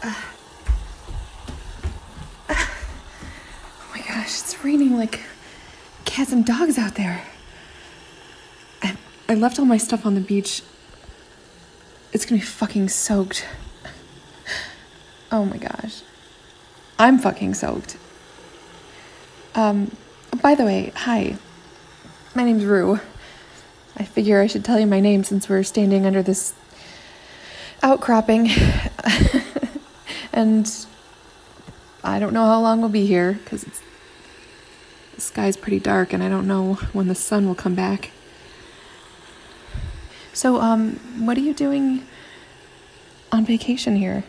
my gosh, it's raining like cats and dogs out there. I left all my stuff on the beach. It's gonna be fucking soaked. Oh my gosh. I'm fucking soaked. By the way, hi. My name's Rue. I figure I should tell you my name since we're standing under this outcropping. And I don't know how long we'll be here because the sky's pretty dark and I don't know when the sun will come back. So, what are you doing on vacation here?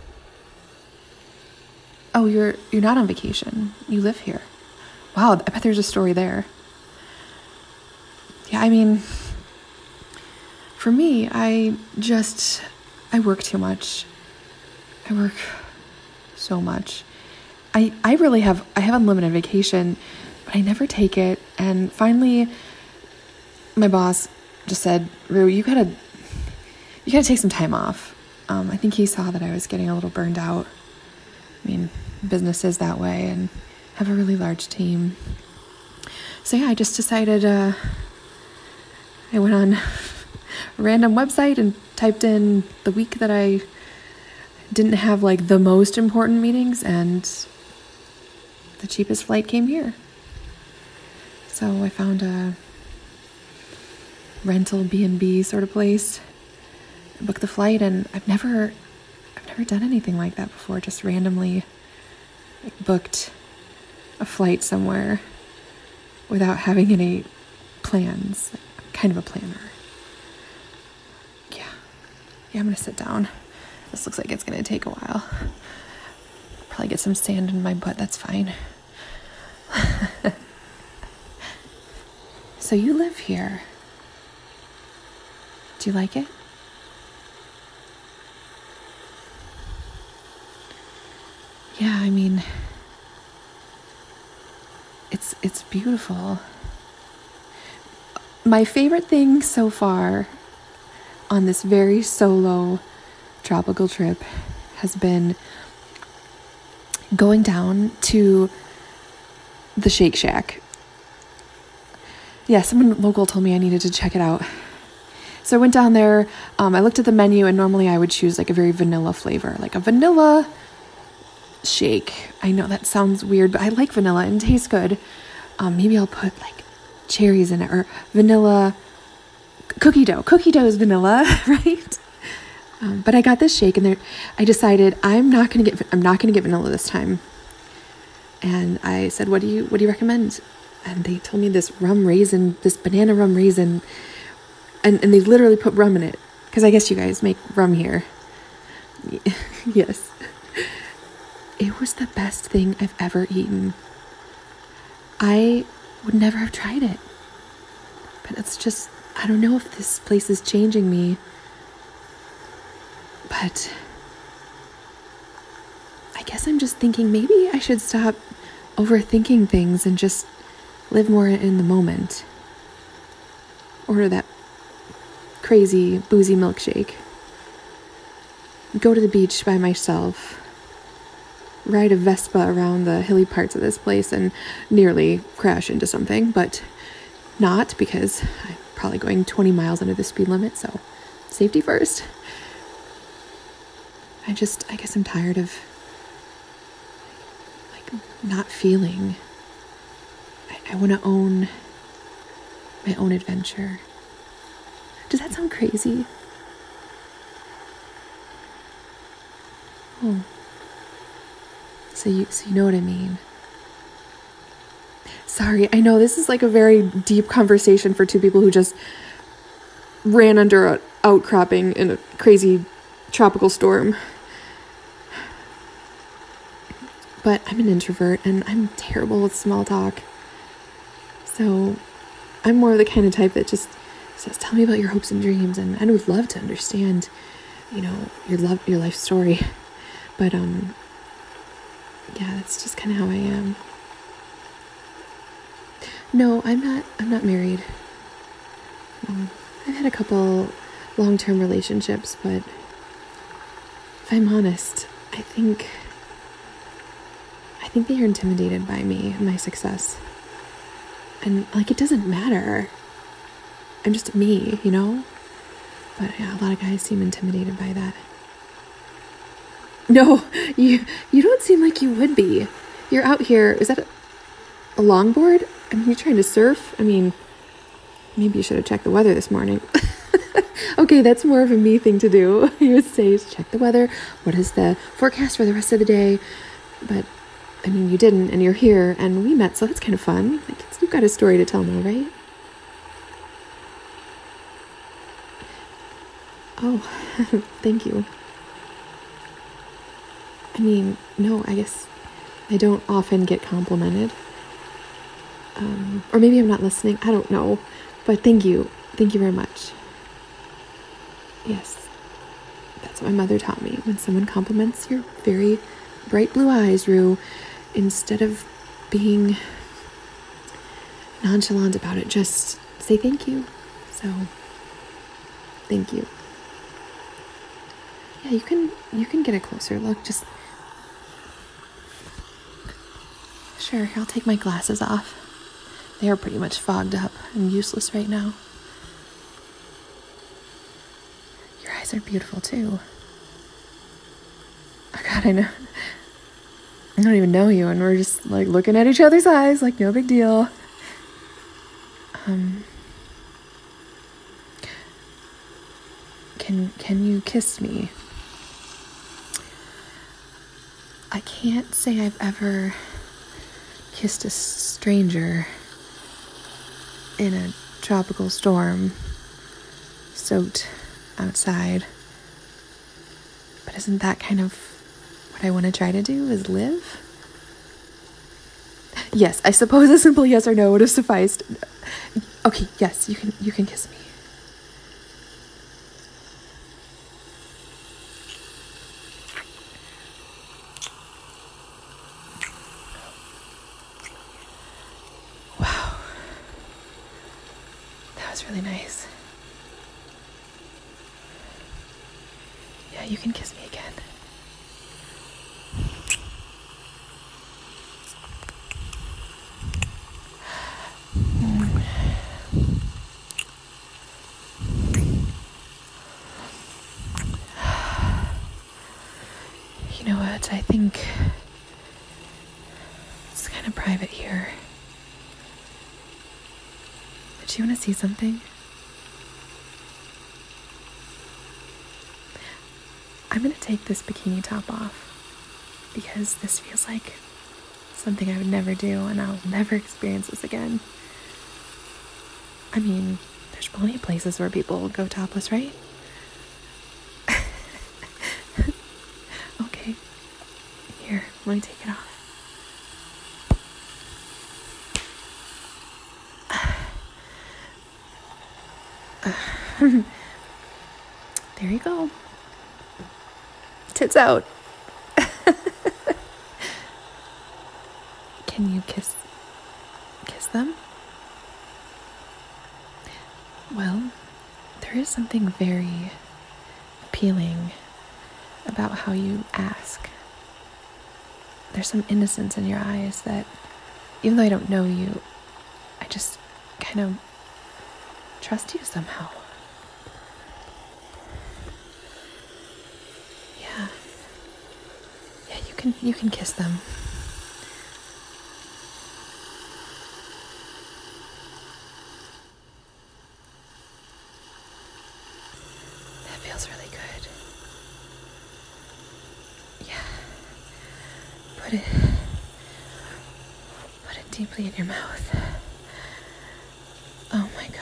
Oh, you're not on vacation. You live here. Wow, I bet there's a story there. Yeah, I mean, for me, I work too much. I work so much. I have unlimited vacation, but I never take it. And finally, my boss just said, Rue, you gotta take some time off. I think he saw that I was getting a little burned out. I mean, business is that way and have a really large team. So yeah, I just decided, I went on a random website and typed in the week that I didn't have like the most important meetings, and the cheapest flight came here. So I found a rental B&B sort of place, booked the flight, and I've never done anything like that before. Just randomly booked a flight somewhere without having any plans. I'm kind of a planner. Yeah, I'm gonna sit down. This looks like it's gonna take a while. Probably get some sand in my butt, that's fine. So you live here. Do you like it? Yeah, I mean, it's beautiful. My favorite thing so far on this very solo tropical trip has been going down to the Shake Shack. Yeah, someone local told me I needed to check it out. So I went down there, I looked at the menu, and normally I would choose like a very vanilla flavor, like a vanilla shake. I know that sounds weird, but I like vanilla and it tastes good. Maybe I'll put like cherries in it, or vanilla cookie dough. Cookie dough is vanilla, right? But I got this shake, and I decided I'm not gonna get vanilla this time. And I said, what do you recommend? And they told me this banana rum raisin, and they literally put rum in it, because I guess you guys make rum here. Yes. It was the best thing I've ever eaten. I would never have tried it. But it's just, I don't know if this place is changing me. But I guess I'm just thinking maybe I should stop overthinking things and just live more in the moment. Order that crazy boozy milkshake. Go to the beach by myself. Ride a Vespa around the hilly parts of this place and nearly crash into something, but not, because I'm probably going 20 miles under the speed limit, so safety first. I guess I'm tired of like not feeling. I want to own my own adventure. Does that sound crazy? Oh. So you know what I mean. Sorry, I know this is like a very deep conversation for two people who just ran under an outcropping in a crazy tropical storm. But I'm an introvert and I'm terrible with small talk. So I'm more of the kind of type that just says, tell me about your hopes and dreams, and I would love to understand, your life story. But yeah, that's just kind of how I am. No, I'm not married. I've had a couple long-term relationships, but if I'm honest, I think that you're intimidated by me and my success. And, like, it doesn't matter. I'm just me, you know? But yeah, a lot of guys seem intimidated by that. No, you don't seem like you would be. You're out here. Is that a longboard? I mean, you're trying to surf? I mean, maybe you should have checked the weather this morning. Okay, that's more of a me thing to do. You would say, check the weather. What is the forecast for the rest of the day? But, I mean, you didn't, and you're here, and we met, so that's kind of fun. Like, you've got a story to tell now, right? Oh, thank you. I mean, no, I guess I don't often get complimented. Or maybe I'm not listening. I don't know. But thank you. Thank you very much. Yes. That's what my mother taught me. When someone compliments your very bright blue eyes, Rue, instead of being nonchalant about it, just say thank you. So, thank you. Yeah, you can get a closer look. Just sure, I'll take my glasses off. They are pretty much fogged up and useless right now. Your eyes are beautiful too. Oh God, I know. I don't even know you, and we're just like looking at each other's eyes like no big deal. Can you kiss me? I can't say I've ever kissed a stranger in a tropical storm, soaked outside. But isn't that kind of what I want to try to do, is live? Yes, I suppose a simple yes or no would have sufficed. Okay, yes, you can kiss me. Wow. That was really nice. Yeah, you can kiss me again. You know what, I think it's kind of private here. But you want to see something? I'm going to take this bikini top off because this feels like something I would never do, and I'll never experience this again. I mean, there's plenty of places where people go topless, right? Okay. Here, let me take it off. There you go. Tits out. Can you kiss them? Well, there is something very appealing about how you ask. There's some innocence in your eyes that, even though I don't know you, I just kind of trust you somehow. Yeah. Yeah, you can kiss them. That feels really good. Yeah. Put it deeply in your mouth. Oh my God.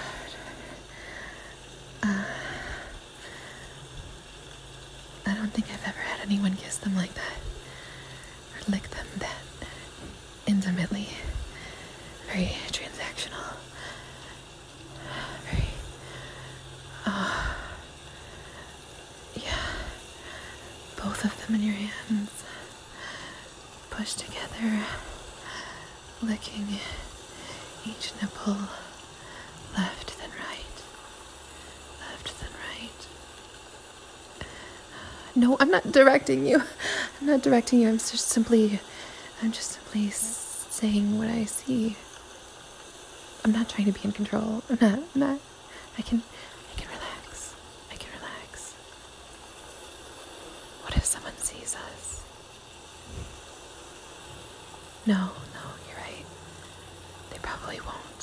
I don't think I've ever had anyone kiss them like that, or lick them that intimately. Very transactional. Very, yeah. Both of them in your hands, pushed together, licking each nipple, left then right, left then right. No, I'm not directing you. I'm not directing you. I'm just simply saying what I see. I'm not trying to be in control. I'm not. I can relax. I can relax. What if someone sees us? No, you're right. They probably won't.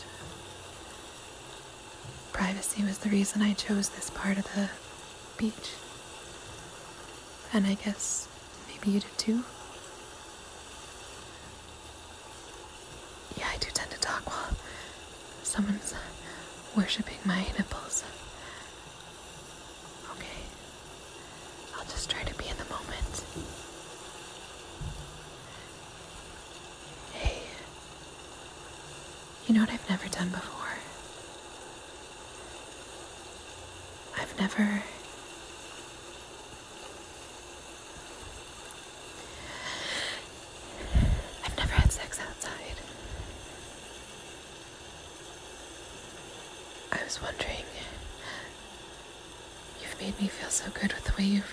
Privacy was the reason I chose this part of the beach. And I guess maybe you did too? Yeah, I do tend to talk while someone's worshipping my nipples. Okay. I'll just try to be in the moment. Hey. You know what I've never done before? I've never had sex outside. I was wondering, you've made me feel so good with the way you've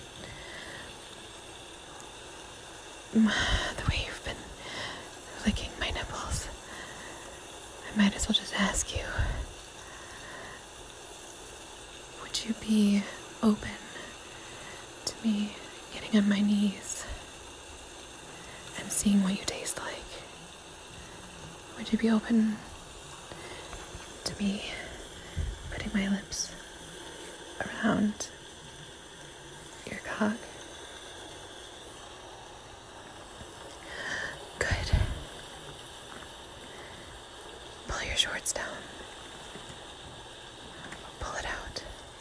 been licking my nipples. I might as well just ask you, would you be open to me getting on my knees and seeing what you taste like? Would you be open to me putting my lips around your cock? Good. Pull your shorts down. Pull it out.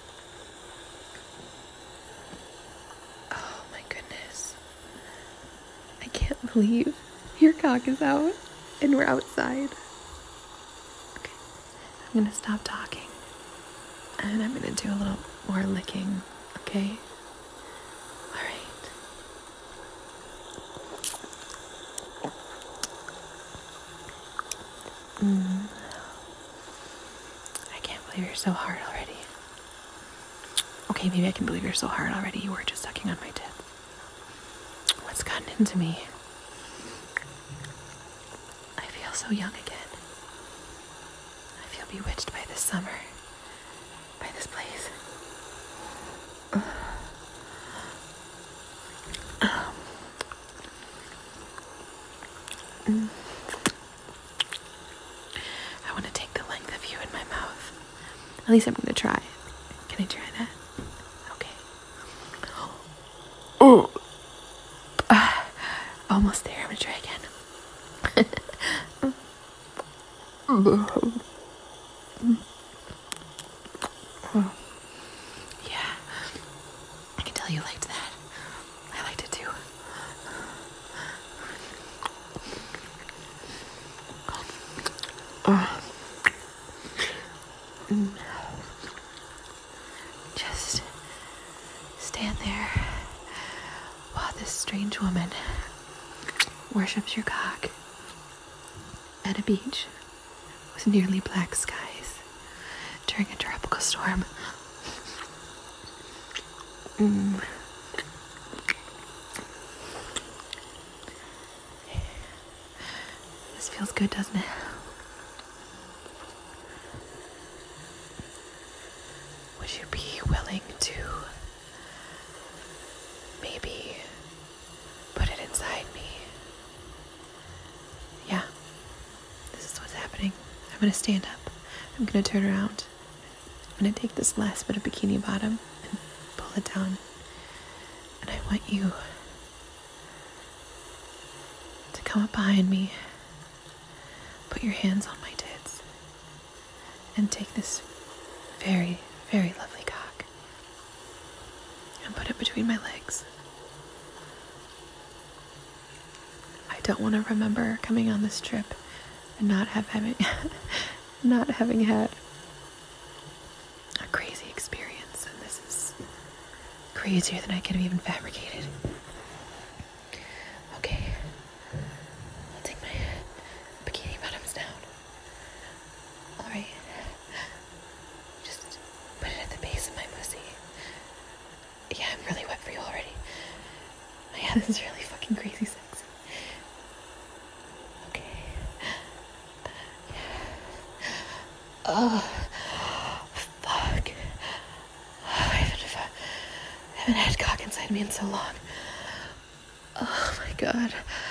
Oh my goodness. I can't believe your cock is out and we're outside. Okay. I'm gonna stop talking and I'm gonna do a little more licking, okay? Alright. I can't believe you're so hard already. Okay, maybe I can believe you're so hard already. You were just sucking on my tip. What's gotten into me? I feel so young again. I feel bewitched by this summer. By this place. I want to take the length of you in my mouth. At least I'm going to try. Can I try that? Okay. Oh. Almost there. I'm going to try again. Yeah. I can tell you liked that. I liked it too. Just stand there while this strange woman worships your cock at a beach with nearly black skies during a tropical storm. This feels good, doesn't it? Would you be willing to maybe put it inside me? Yeah, this is what's happening. I'm gonna stand up. I'm gonna turn around. I'm gonna take this last bit of bikini bottom and pull it down. And I want you to come up behind me, put your hands on my tits, and take this very, very lovely cock and put it between my legs. I don't want to remember coming on this trip and not having had a crazy experience, and this is crazier than I could have even fabricated. Okay, I'll take my bikini bottoms down. Alright, just put it at the base of my pussy. Yeah, I'm really wet for you already. Yeah, this is really fucking fucking crazy sexy. Okay. Oh, fuck. I haven't had cock inside me in so long. Oh my god.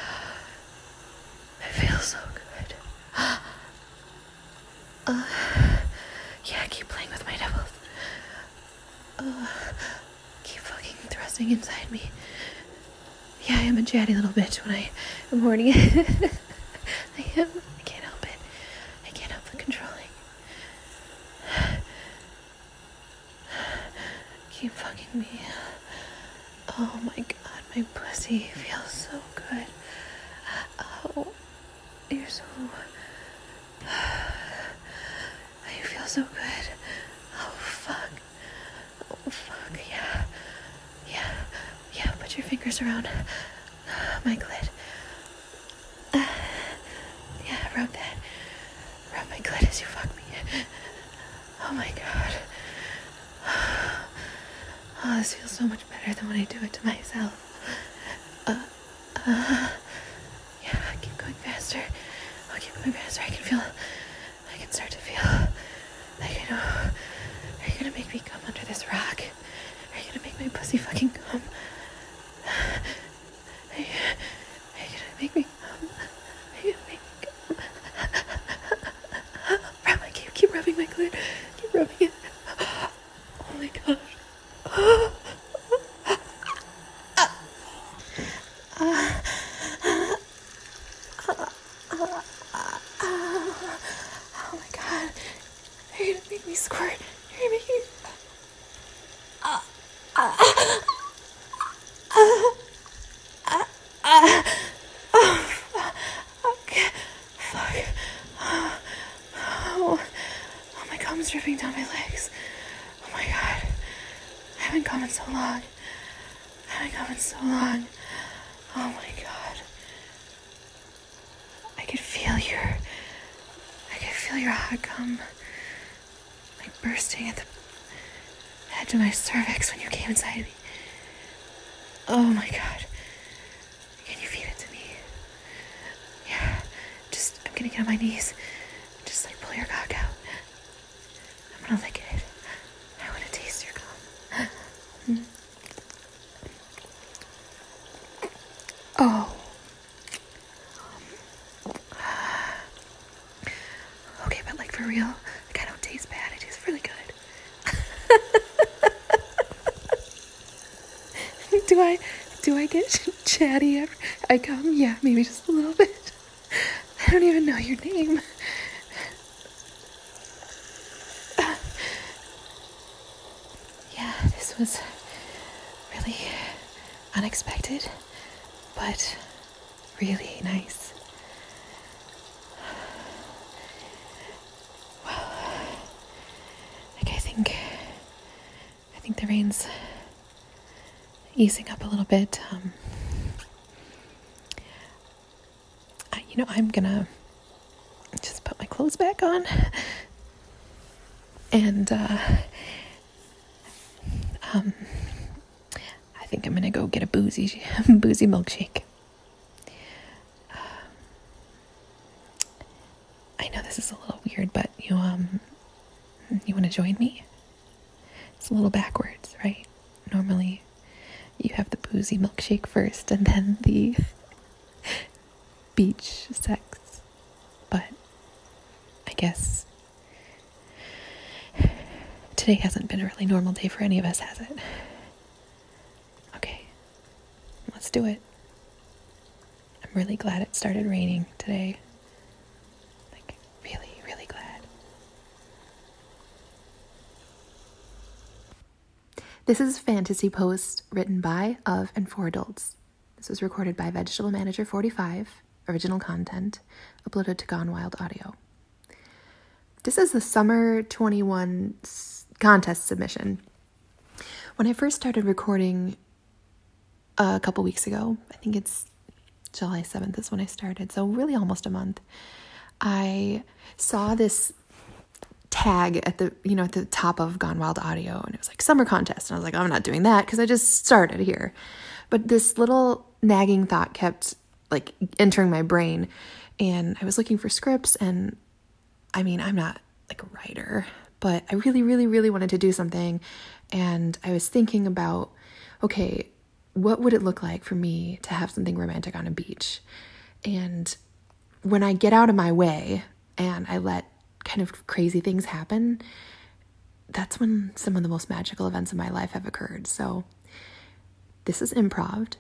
I feel so good. Yeah, keep playing with my nipples. Keep fucking thrusting inside me. Yeah, I am a chatty little bitch when I am horny. I am. I can't help it. I can't help the controlling. Keep fucking me. Oh my god, my pussy feels so good. Oh, you're so... You feel so good. Oh, fuck. Oh, fuck, yeah. Yeah, put your fingers around my clit. Yeah, rub that. Rub my clit as you fuck me. Oh my god. Oh, this feels so much better than when I do it to myself. Yeah, keep going faster. Oh, keep going faster. I can start to feel like I know. Are you gonna make me come under this rock? Are you gonna make my pussy fucking come? Are you gonna make me come? Are you gonna make me come? Keep rubbing my clit. Keep rubbing it. Oh my gosh. Oh my god. You're gonna make me squirt. You're gonna make me... Okay. Fuck. Oh, my gum's dripping down my legs. Oh my god. I haven't come in so long. Oh my god. I could feel your hot cum like bursting at the edge of my cervix when you came inside me. Oh my god. Can you feed it to me? Yeah. I'm gonna get on my knees. Just like pull your cock out. I'm gonna lick it. I wanna taste your cum. Oh. Okay, but like for real, like I don't taste bad. It tastes really good. Do I get chatty after I come? Yeah, maybe just a little bit. I don't even know your name. Yeah, this was really unexpected, but really nice. Well, like I think the rain's easing up a little bit. I'm gonna just put my clothes back on, and I think I'm gonna go get a boozy milkshake. I know this is a little weird, but you want to join me? It's a little backwards, right? Normally, you have the boozy milkshake first, and then the beach sex. But I guess today hasn't been a really normal day for any of us, has it? Okay, let's do it. I'm really glad it started raining today. Like, really, really glad. This is a fantasy post written by, of, and for adults. This was recorded by Vegetable Manager 45, original content, uploaded to Gone Wild Audio. This is the Summer 21 contest submission. When I first started recording a couple weeks ago, I think it's July 7th is when I started, so really almost a month, I saw this tag at the top of Gone Wild Audio, and it was like summer contest, and I was like, I'm not doing that because I just started here. But this little nagging thought kept like entering my brain, and I was looking for scripts, and I mean, I'm not like a writer, but I really, really, really wanted to do something. And I was thinking about, okay, what would it look like for me to have something romantic on a beach? And when I get out of my way and I let kind of crazy things happen, that's when some of the most magical events of my life have occurred. So this is improv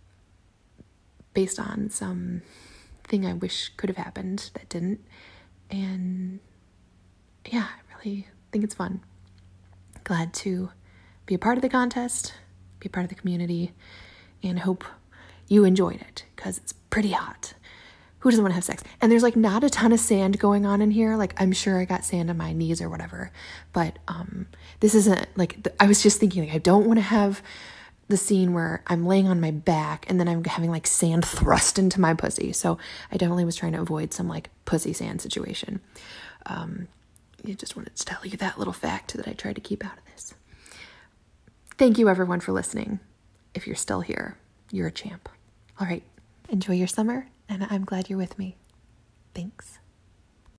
based on some thing I wish could have happened that didn't. And yeah, I really think it's fun. Glad to be a part of the contest, be a part of the community, and hope you enjoyed it, because it's pretty hot. Who doesn't want to have sex? And there's like not a ton of sand going on in here. Like, I'm sure I got sand on my knees or whatever, but this isn't like, I was just thinking, like, I don't want to have the scene where I'm laying on my back and then I'm having like sand thrust into my pussy. So I definitely was trying to avoid some like pussy sand situation. I just wanted to tell you that little fact that I tried to keep out of this. Thank you everyone for listening. If you're still here, you're a champ. All right. Enjoy your summer, and I'm glad you're with me. Thanks.